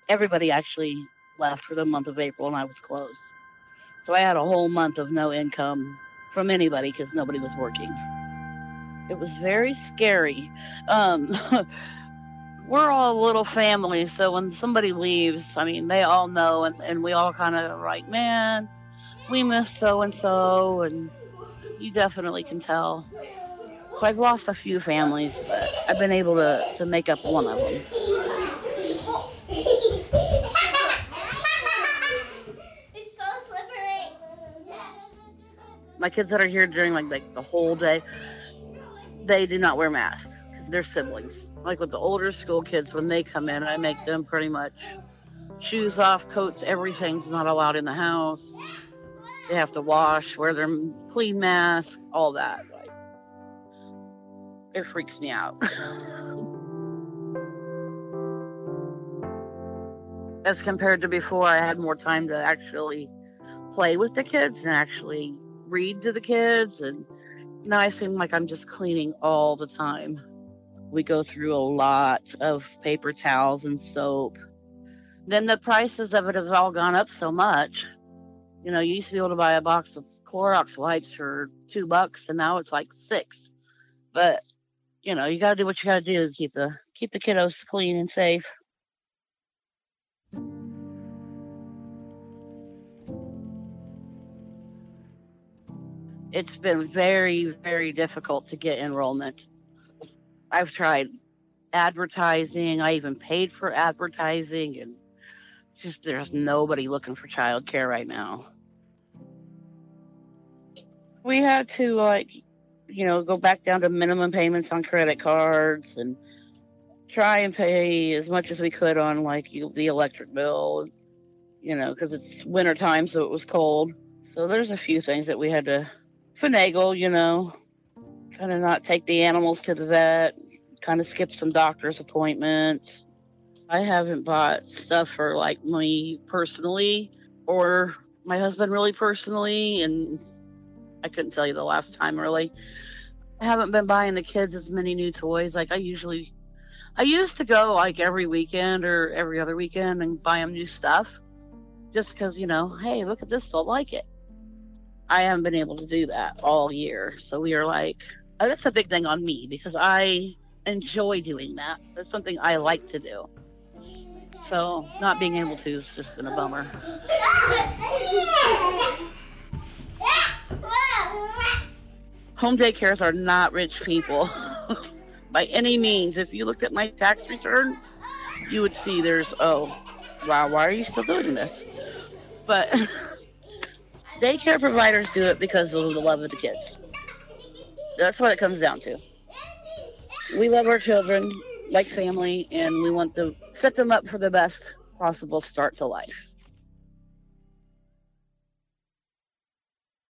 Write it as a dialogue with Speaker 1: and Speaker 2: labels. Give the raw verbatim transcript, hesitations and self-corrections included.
Speaker 1: everybody actually left for the month of April and I was closed. So I had a whole month of no income from anybody because nobody was working. It was very scary. Um, we're all a little family, so when somebody leaves, I mean, they all know, and, and we all kind of like, man, we miss so and so, and you definitely can tell. So I've lost a few families, but I've been able to, to make up one of them.
Speaker 2: It's so slippery.
Speaker 1: My kids that are here during like, like the whole day, they do not wear masks because they're siblings. Like with the older school kids, when they come in, I make them pretty much shoes off, coats, everything's not allowed in the house. They have to wash, wear their clean mask, all that. Like, it freaks me out. As compared to before, I had more time to actually play with the kids and actually read to the kids. And now I seem like I'm just cleaning all the time. We go through a lot of paper towels and soap. Then the prices of it have all gone up so much. You know, you used to be able to buy a box of Clorox wipes for two bucks, and now it's like six. But you know, you got to do what you got to do to keep the keep the kiddos clean and safe. It's been very, very difficult to get enrollment. I've tried advertising. I even paid for advertising, and just there's nobody looking for childcare right now. We had to like, you know, go back down to minimum payments on credit cards and try and pay as much as we could on like you, the electric bill, you know, because it's winter time, so it was cold. So there's a few things that we had to finagle, you know, kind of not take the animals to the vet, kind of skip some doctor's appointments. I haven't bought stuff for like me personally or my husband really personally, and I couldn't tell you the last time really. I haven't been buying the kids as many new toys. Like I usually, I used to go like every weekend or every other weekend and buy them new stuff just because, you know, hey, look at this, they'll like it. I haven't been able to do that all year. So we are like, oh, that's a big thing on me because I enjoy doing that. That's something I like to do. So not being able to has just been a bummer. Home daycares are not rich people by any means. If you looked at my tax returns, you would see there's, oh, wow, why are you still doing this? But daycare providers do it because of the love of the kids. That's what it comes down to. We love our children like family, and we want to set them up for the best possible start to life.